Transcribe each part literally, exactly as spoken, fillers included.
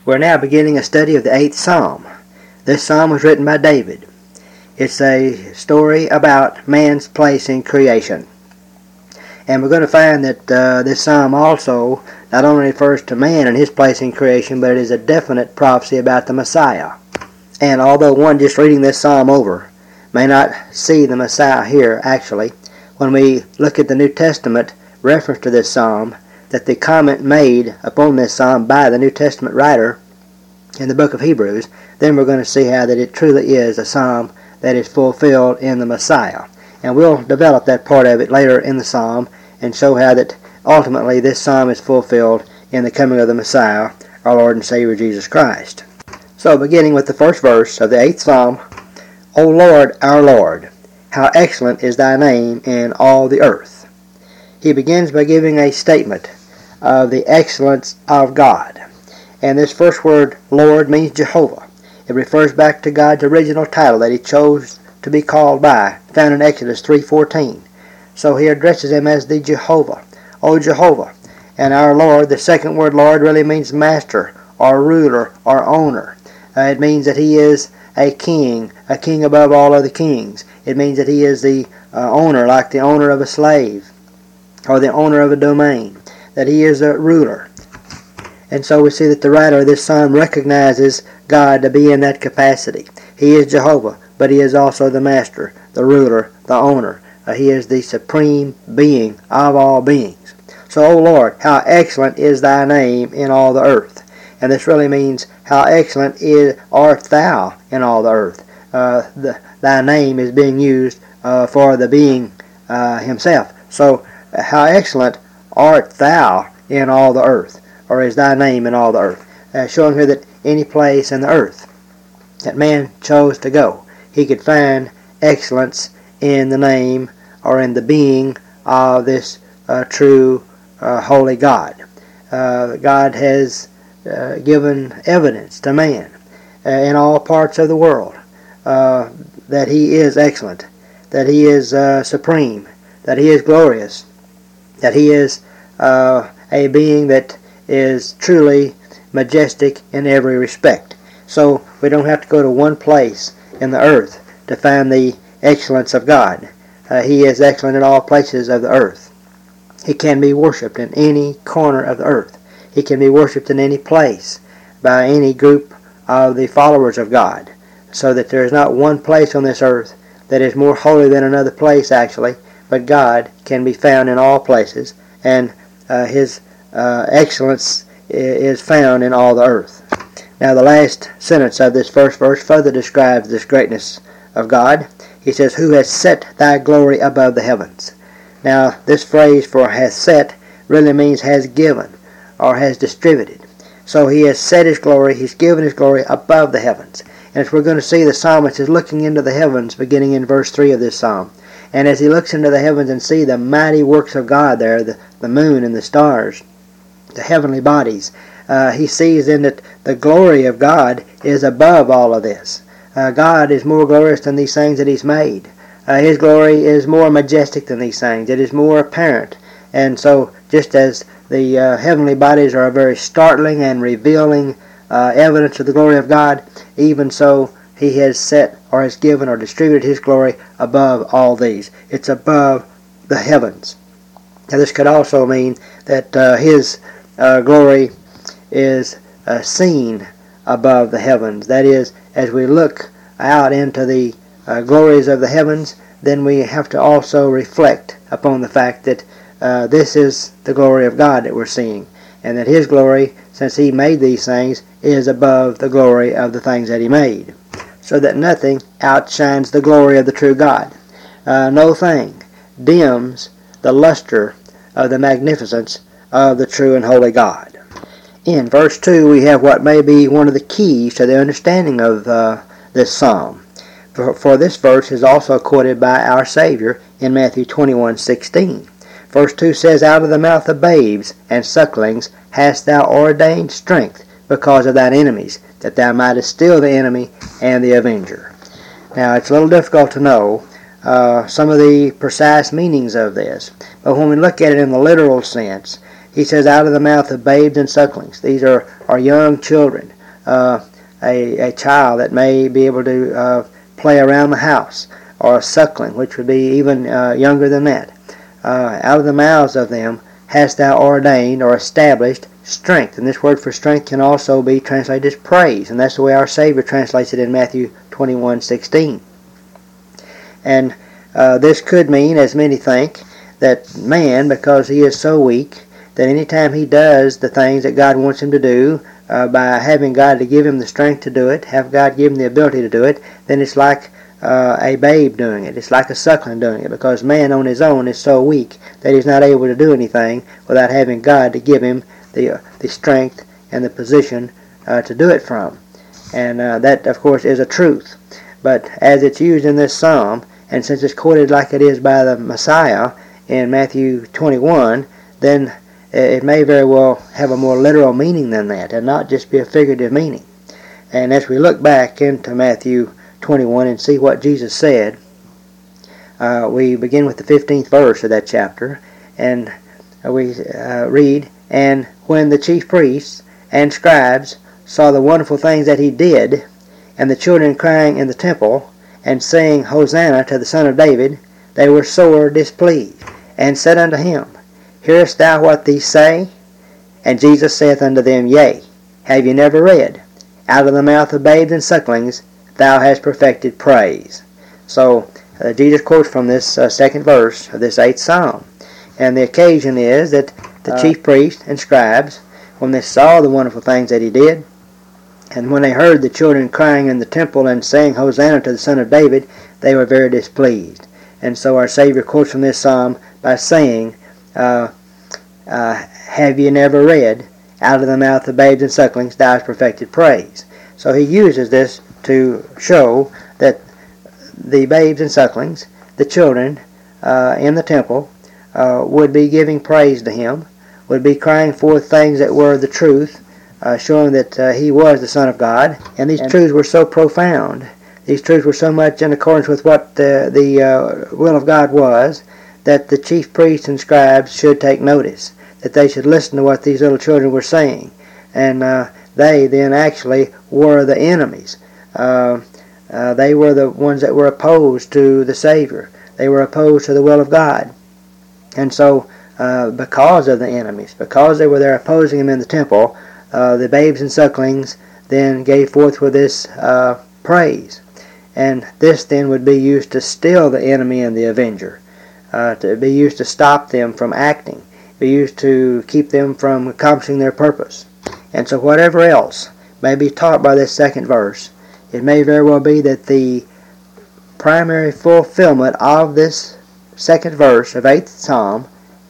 We're now beginning a study of the eighth Psalm. This Psalm was written by David. It's a story about man's place in creation. And we're going to find that uh, this Psalm also not only refers to man and his place in creation, but it is a definite prophecy about the Messiah. And although one just reading this Psalm over may not see the Messiah here actually, when we look at the New Testament reference to this Psalm, that the comment made upon this Psalm by the New Testament writer in the book of Hebrews, then we're going to see how that it truly is a Psalm that is fulfilled in the Messiah. And we'll develop that part of it later in the Psalm and show how that ultimately this Psalm is fulfilled in the coming of the Messiah, our Lord and Savior Jesus Christ. So beginning with the first verse of the eighth Psalm, O Lord, our Lord, how excellent is thy name in all the earth. He begins by giving a statement of the excellence of God. And this first word, Lord, means Jehovah. It refers back to God's original title that he chose to be called by, found in Exodus three fourteen. So he addresses him as the Jehovah, O Jehovah. And our Lord, the second word Lord, really means master, or ruler, or owner. Uh, it means that he is a king, a king above all other kings. It means that he is the uh, owner, like the owner of a slave, or the owner of a domain, that he is a ruler. And so we see that the writer of this psalm recognizes God to be in that capacity. He is Jehovah, but he is also the master, the ruler, the owner. Uh, he is the supreme being of all beings. So, O Lord, how excellent is thy name in all the earth. And this really means, how excellent is art thou in all the earth. Uh, the, thy name is being used uh, for the being uh, himself. So, uh, how excellent art thou in all the earth, or is thy name in all the earth, uh, showing here that any place in the earth that man chose to go, he could find excellence in the name or in the being of this uh, true uh, holy God. Uh, God has uh, given evidence to man uh, in all parts of the world uh, that he is excellent, that he is uh, supreme, that he is glorious, that he is uh, a being that is truly majestic in every respect. So we don't have to go to one place in the earth to find the excellence of God. Uh, he is excellent in all places of the earth. He can be worshipped in any corner of the earth. He can be worshipped in any place by any group of the followers of God, so that there is not one place on this earth that is more holy than another place actually, but God can be found in all places, and uh, his uh, excellence is found in all the earth. Now the last sentence of this first verse further describes this greatness of God. He says, Who has set thy glory above the heavens? Now this phrase for has set really means has given or has distributed. So he has set his glory, he's given his glory above the heavens. And as we're going to see, the psalmist is looking into the heavens beginning in verse three of this psalm. And as he looks into the heavens and see the mighty works of God there, the, the moon and the stars, the heavenly bodies, uh, he sees in that the glory of God is above all of this. Uh, God is more glorious than these things that he's made. Uh, his glory is more majestic than these things. It is more apparent. And so just as the uh, heavenly bodies are a very startling and revealing uh, evidence of the glory of God, even so he has set or has given or distributed his glory above all these. It's above the heavens. Now this could also mean that uh, his uh, glory is uh, seen above the heavens. That is, as we look out into the uh, glories of the heavens, then we have to also reflect upon the fact that uh, this is the glory of God that we're seeing, and that his glory, since he made these things, is above the glory of the things that he made, so that nothing outshines the glory of the true God. Uh, no thing dims the luster of the magnificence of the true and holy God. In verse two we have what may be one of the keys to the understanding of uh, this psalm. For, for this verse is also quoted by our Savior in Matthew twenty-one sixteen. Verse two says, Out of the mouth of babes and sucklings hast thou ordained strength because of thine enemies, that thou mightest still the enemy and the avenger. Now it's a little difficult to know uh, some of the precise meanings of this, but when we look at it in the literal sense, He says, out of the mouth of babes and sucklings. These are, are young children. Uh, a, a child that may be able to uh, play around the house, or a suckling, which would be even uh, younger than that. Uh, out of the mouths of them hast thou ordained or established strength. And this word for strength can also be translated as praise. And that's the way our Savior translates it in Matthew twenty-one sixteen. And uh, this could mean, as many think, that man, because he is so weak, that anytime he does the things that God wants him to do, uh, by having God to give him the strength to do it, have God give him the ability to do it, then it's like uh, a babe doing it. It's like a suckling doing it, because man on his own is so weak that he's not able to do anything without having God to give him the, uh, the strength and the position uh, to do it from. And uh, that, of course, is a truth. But as it's used in this psalm, and since it's quoted like it is by the Messiah in Matthew twenty-one, then it may very well have a more literal meaning than that, and not just be a figurative meaning. And as we look back into Matthew twenty-one and see what Jesus said, uh, we begin with the fifteenth verse of that chapter, and we uh, read, And when the chief priests and scribes saw the wonderful things that he did, and the children crying in the temple, and saying, Hosanna to the Son of David, they were sore displeased, and said unto him, Hearest thou what these say? And Jesus saith unto them, Yea, have ye never read, Out of the mouth of babes and sucklings thou hast perfected praise. So uh, Jesus quotes from this uh, second verse of this eighth psalm. And the occasion is that the uh, chief priests and scribes, when they saw the wonderful things that he did, and when they heard the children crying in the temple and saying, Hosanna to the Son of David, they were very displeased. And so our Savior quotes from this psalm by saying, uh, uh, Have ye never read, Out of the mouth of babes and sucklings thou hast perfected praise? So he uses this to show that the babes and sucklings, the children uh, in the temple, uh, would be giving praise to him, would be crying forth things that were the truth, Uh, showing that uh, he was the Son of God. And these and truths were so profound, these truths were so much in accordance with what uh, the uh, will of God was, that the chief priests and scribes should take notice, that they should listen to what these little children were saying. And uh, they then actually were the enemies. Uh, uh, they were the ones that were opposed to the Savior. They were opposed to the will of God. And so uh, because of the enemies, because they were there opposing him in the temple, Uh, the babes and sucklings then gave forth with this uh, praise. And this then would be used to still the enemy and the avenger, uh, to be used to stop them from acting, be used to keep them from accomplishing their purpose. And so whatever else may be taught by this second verse, it may very well be that the primary fulfillment of this second verse of eighth Psalm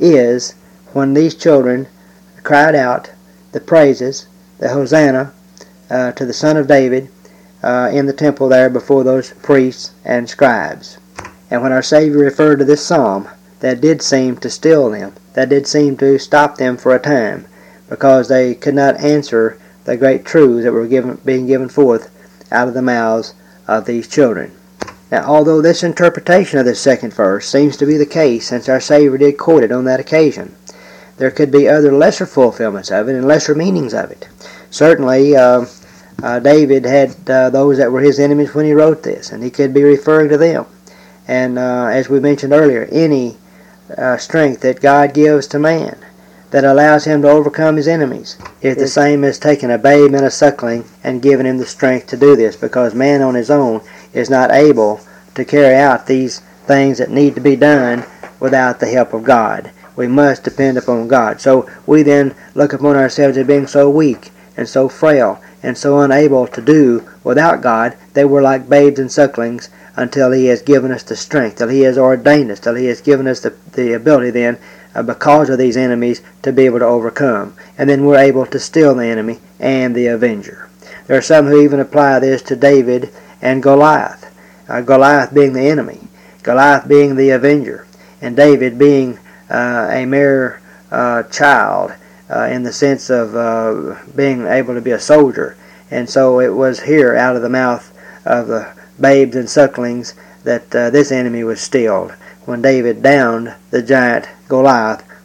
is when these children cried out the praises, the Hosanna uh, to the Son of David uh, in the temple there before those priests and scribes. And when our Savior referred to this psalm, that did seem to still them, that did seem to stop them for a time, because they could not answer the great truths that were given, being given forth out of the mouths of these children. Now, although this interpretation of this second verse seems to be the case, since our Savior did quote it on that occasion, there could be other lesser fulfillments of it and lesser meanings of it. Certainly, uh, uh, David had uh, those that were his enemies when he wrote this, and he could be referring to them. And uh, as we mentioned earlier, any uh, strength that God gives to man that allows him to overcome his enemies is the same as taking a babe and a suckling and giving him the strength to do this, because man on his own is not able to carry out these things that need to be done without the help of God. We must depend upon God. So we then look upon ourselves as being so weak and so frail and so unable to do without God, that we're like babes and sucklings until he has given us the strength, till he has ordained us, till he has given us the, the ability then, uh, because of these enemies, to be able to overcome. And then we're able to still the enemy and the avenger. There are some who even apply this to David and Goliath. Uh, Goliath being the enemy, Goliath being the avenger, and David being Uh, a mere uh, child uh, in the sense of uh, being able to be a soldier. And so it was here out of the mouth of the babes and sucklings that uh, this enemy was stilled, when David downed the giant Goliath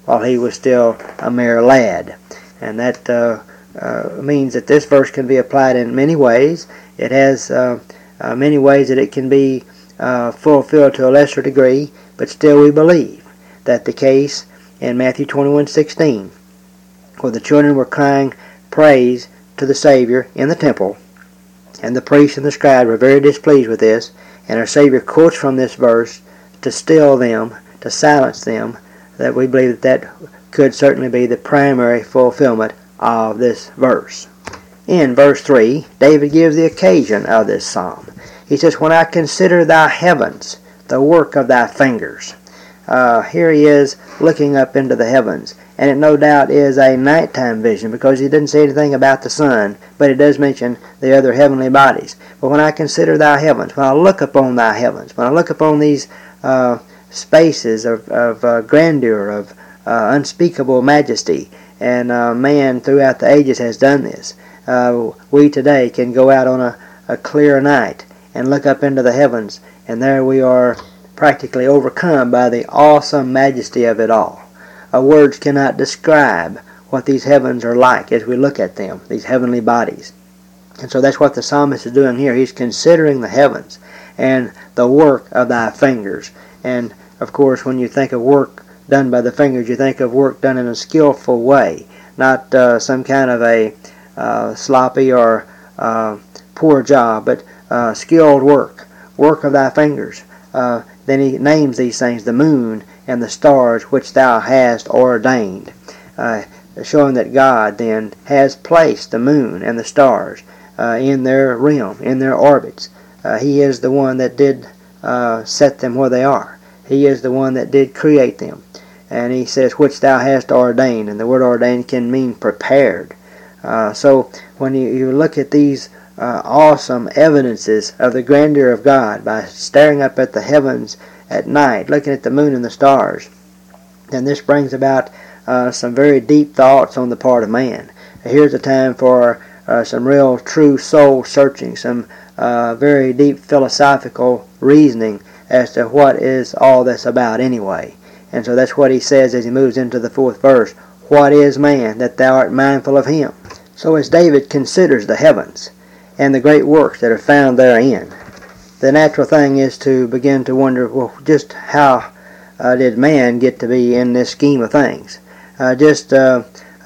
while he was still a mere lad. And that uh, uh, means that this verse can be applied in many ways. It has uh, uh, many ways that it can be uh, fulfilled to a lesser degree, but still we believe that the case in Matthew twenty-one sixteen, where the children were crying praise to the Savior in the temple, and the priests and the scribes were very displeased with this, and our Savior quotes from this verse to still them, to silence them, that we believe that that could certainly be the primary fulfillment of this verse. In verse three, David gives the occasion of this psalm. He says, "When I consider thy heavens, the work of thy fingers." Uh, here he is looking up into the heavens, and it no doubt is a nighttime vision, because he didn't say anything about the sun, but it does mention the other heavenly bodies. But when I consider thy heavens, when I look upon thy heavens, when I look upon these uh, spaces of, of uh, grandeur, of uh, unspeakable majesty, and uh, man throughout the ages has done this. Uh, we today can go out on a, a clear night and look up into the heavens, and there we are practically overcome by the awesome majesty of it all. Uh, words cannot describe what these heavens are like as we look at them, these heavenly bodies. And so that's what the psalmist is doing here. He's considering the heavens and the work of thy fingers. And of course, when you think of work done by the fingers, you think of work done in a skillful way, not uh, some kind of a uh, sloppy or uh, poor job, but uh, skilled work, work of thy fingers. Uh, then he names these things, the moon and the stars which thou hast ordained, uh, showing that God then has placed the moon and the stars uh, in their realm, in their orbits. Uh, he is the one that did uh, set them where they are. He is the one that did create them. And he says, which thou hast ordained. And the word ordained can mean prepared. Uh, so when you, you look at these uh, awesome evidences of the grandeur of God by staring up at the heavens at night, looking at the moon and the stars, then this brings about uh, some very deep thoughts on the part of man. Here's a time for uh, some real true soul searching, some uh, very deep philosophical reasoning as to what is all this about anyway. And so that's what he says as he moves into the fourth verse. What is man, that thou art mindful of him? So as David considers the heavens and the great works that are found therein, the natural thing is to begin to wonder, well, just how uh, did man get to be in this scheme of things? Uh, just uh,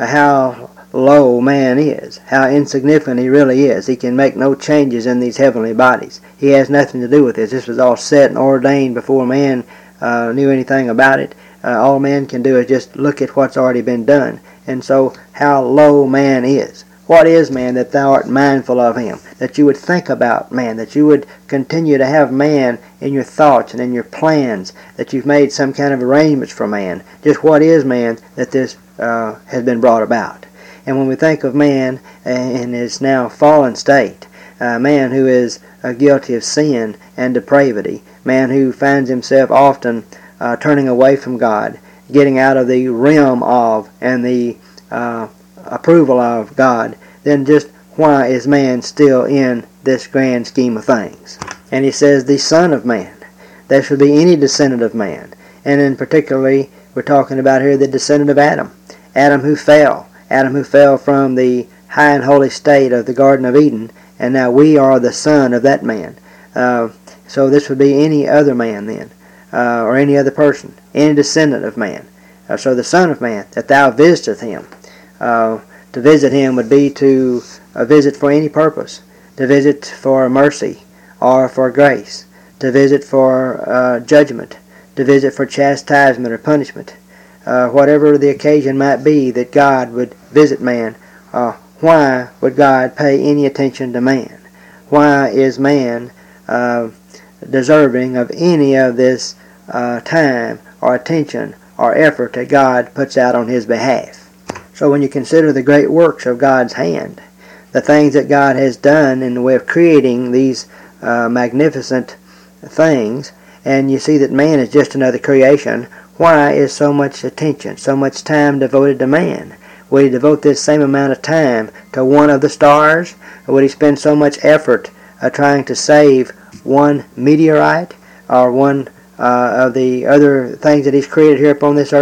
how low man is, how insignificant he really is. He can make no changes in these heavenly bodies. He has nothing to do with this. This was all set and ordained before man uh, knew anything about it. Uh, all man can do is just look at what's already been done. And so how low man is. What is man, that thou art mindful of him? That you would think about man, that you would continue to have man in your thoughts and in your plans, that you've made some kind of arrangements for man. Just what is man that this uh, has been brought about? And when we think of man in his now fallen state, uh, man who is uh, guilty of sin and depravity, man who finds himself often uh, turning away from God, getting out of the realm of and the uh, approval of God, then just why is man still in this grand scheme of things? And he says, the Son of Man. There should be any descendant of man. And in particularly, we're talking about here the descendant of Adam. Adam who fell. Adam who fell from the high and holy state of the Garden of Eden, and now we are the son of that man. Uh, so this would be any other man then, uh, or any other person, any descendant of man. Uh, so the Son of Man, that thou visiteth him. Uh, to visit him would be to uh, visit for any purpose. To visit for mercy or for grace. To visit for uh, judgment. To visit for chastisement or punishment. Uh, whatever the occasion might be that God would visit man, uh, why would God pay any attention to man? Why is man uh, deserving of any of this uh, time or attention or effort that God puts out on his behalf? So when you consider the great works of God's hand, the things that God has done in the way of creating these uh, magnificent things, and you see that man is just another creation, why is so much attention, so much time devoted to man? Would he devote this same amount of time to one of the stars? Or would he spend so much effort uh, trying to save one meteorite or one uh, of the other things that he's created here upon this earth?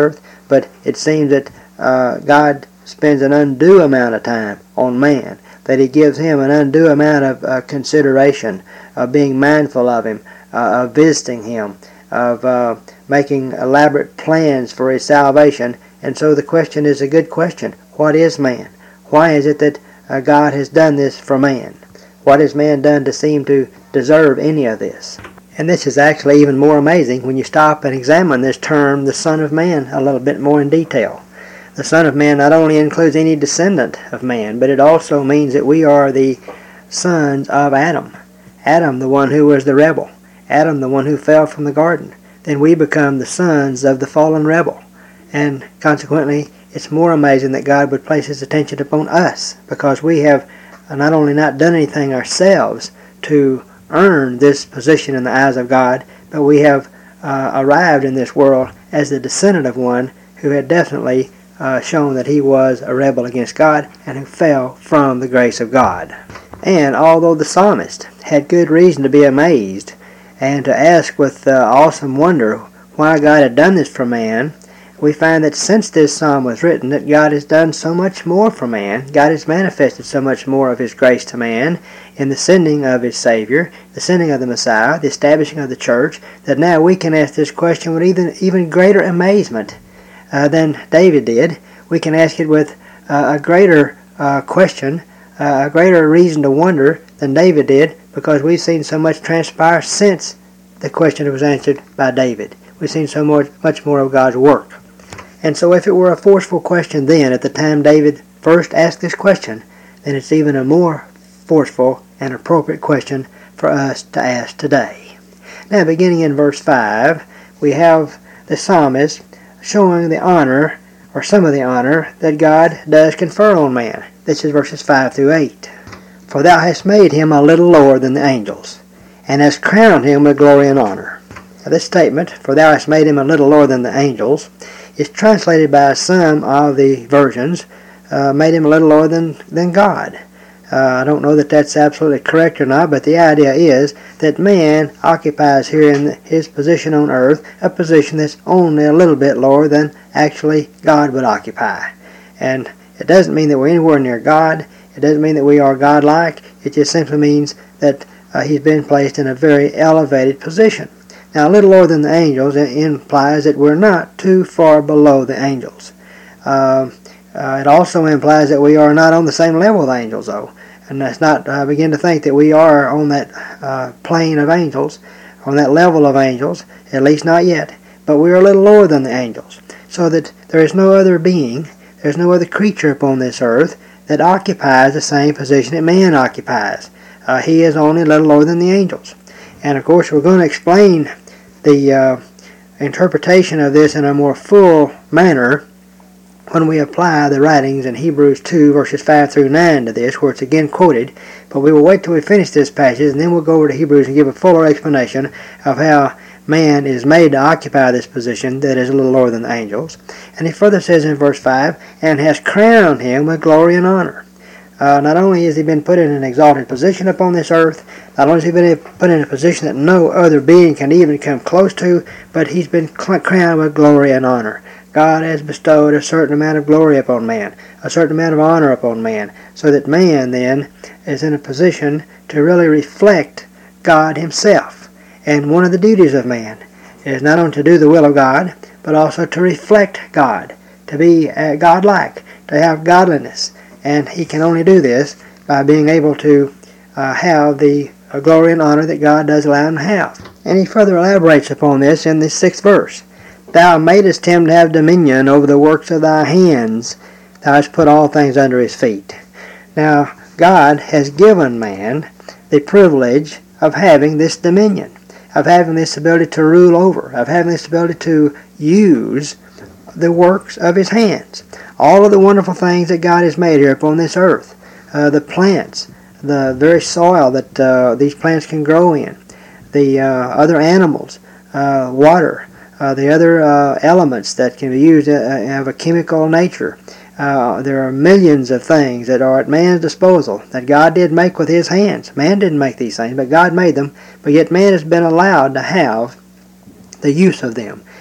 but it seems that uh, God spends an undue amount of time on man, that he gives him an undue amount of uh, consideration, of being mindful of him, uh, of visiting him, of uh, making elaborate plans for his salvation. And so the question is a good question. What is man? Why is it that uh, God has done this for man? What has man done to seem to deserve any of this? And this is actually even more amazing when you stop and examine this term, the Son of Man, a little bit more in detail. The Son of Man not only includes any descendant of man, but it also means that we are the sons of Adam. Adam, the one who was the rebel. Adam, the one who fell from the garden. Then we become the sons of the fallen rebel. And consequently, it's more amazing that God would place his attention upon us, because we have not only not done anything ourselves to earn this position in the eyes of God, but we have uh, arrived in this world as the descendant of one who had definitely uh, shown that he was a rebel against God and who fell from the grace of God. And although the psalmist had good reason to be amazed and to ask with uh, awesome wonder why God had done this for man, we find that since this psalm was written, that God has done so much more for man. God has manifested so much more of his grace to man in the sending of his Savior, the sending of the Messiah, the establishing of the church, that now we can ask this question with even, even greater amazement uh, than David did. We can ask it with uh, a greater uh, question, uh, a greater reason to wonder than David did, because we've seen so much transpire since the question was answered by David. We've seen so much, much more of God's work. And so if it were a forceful question then, at the time David first asked this question, then it's even a more forceful and appropriate question for us to ask today. Now, beginning in verse five, we have the psalmist showing the honor, or some of the honor, that God does confer on man. This is verses five through eight. For thou hast made him a little lower than the angels, and hast crowned him with glory and honor. Now, this statement, for thou hast made him a little lower than the angels, is translated by some of the versions, uh, made him a little lower than, than God. Uh, I don't know that that's absolutely correct or not, but the idea is that man occupies here in his position on earth a position that's only a little bit lower than actually God would occupy. And it doesn't mean that we're anywhere near God. It doesn't mean that we are God-like. It just simply means that uh, he's been placed in a very elevated position. Now, a little lower than the angels implies that we're not too far below the angels. Uh, uh, it also implies that we are not on the same level with angels, though. And let's not uh, begin to think that we are on that uh, plane of angels, on that level of angels, at least not yet. But we are a little lower than the angels, so that there is no other being, there's no other creature upon this earth that occupies the same position that man occupies. Uh, he is only a little lower than the angels. And of course, we're going to explain the uh, interpretation of this in a more full manner when we apply the writings in Hebrews two, verses five through nine to this, where it's again quoted. But we will wait till we finish this passage, and then we'll go over to Hebrews and give a fuller explanation of how man is made to occupy this position that is a little lower than the angels. And he further says in verse five, and has crowned him with glory and honor. Uh, not only has he been put in an exalted position upon this earth, not only has he been put in a position that no other being can even come close to, but he's been crowned with glory and honor. God has bestowed a certain amount of glory upon man, a certain amount of honor upon man, so that man then is in a position to really reflect God himself. And one of the duties of man is not only to do the will of God, but also to reflect God, to be uh, God-like, to have godliness. And he can only do this by being able to uh, have the uh, glory and honor that God does allow him to have. And he further elaborates upon this in this sixth verse. Thou madest him to have dominion over the works of thy hands. Thou hast put all things under his feet. Now, God has given man the privilege of having this dominion, of having this ability to rule over, of having this ability to use the works of his hands. All of the wonderful things that God has made here upon this earth, uh, the plants, the very soil that uh, these plants can grow in, the uh, other animals, uh, water, uh, the other uh, elements that can be used uh, of a chemical nature. Uh, there are millions of things that are at man's disposal that God did make with his hands. Man didn't make these things, but God made them. But yet man has been allowed to have the use of them.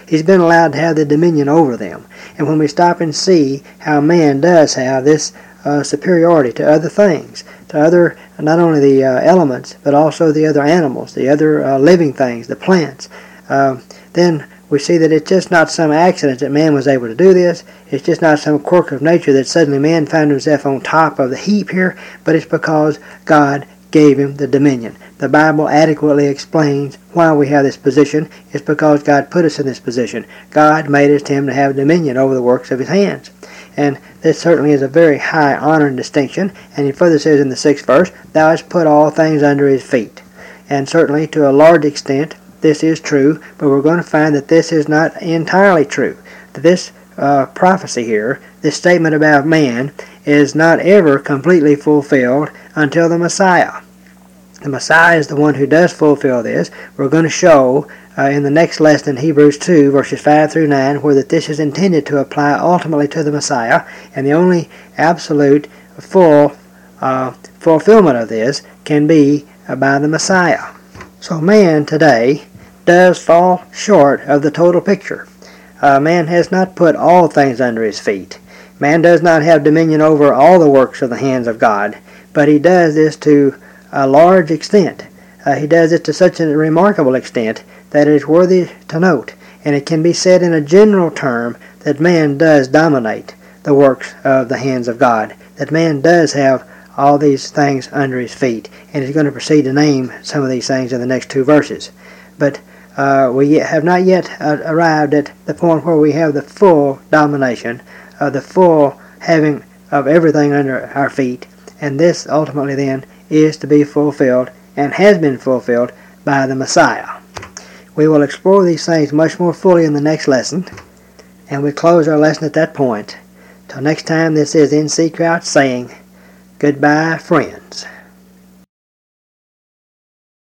He's been allowed to have the dominion over them. And when we stop and see how man does have this uh, superiority to other things, to other, not only the uh, elements, but also the other animals, the other uh, living things, the plants, uh, then we see that it's just not some accident that man was able to do this. It's just not some quirk of nature that suddenly man found himself on top of the heap here, but it's because God gave him the dominion. The Bible adequately explains why we have this position. It's because God put us in this position. God made us him to have dominion over the works of his hands. And this certainly is a very high honor and distinction. And he further says in the sixth verse, Thou hast put all things under his feet. And certainly to a large extent, this is true, but we're going to find that this is not entirely true. That this uh, prophecy here, this statement about man, is not ever completely fulfilled until the Messiah. The Messiah is the one who does fulfill this. We're going to show uh, in the next lesson, Hebrews two, verses five through nine, where that this is intended to apply ultimately to the Messiah, and the only absolute full uh, fulfillment of this can be uh, by the Messiah. So man today does fall short of the total picture. Uh, man has not put all things under his feet. Man does not have dominion over all the works of the hands of God, but he does this to a large extent. Uh, he does it to such a remarkable extent that it is worthy to note, and it can be said in a general term that man does dominate the works of the hands of God, that man does have all these things under his feet, and he's going to proceed to name some of these things in the next two verses. But uh, we have not yet uh, arrived at the point where we have the full domination, uh, the full having of everything under our feet, and this ultimately then is to be fulfilled and has been fulfilled by the Messiah. We will explore these things much more fully in the next lesson, and we close our lesson at that point. Till next time, this is N C Crouch saying, goodbye, friends.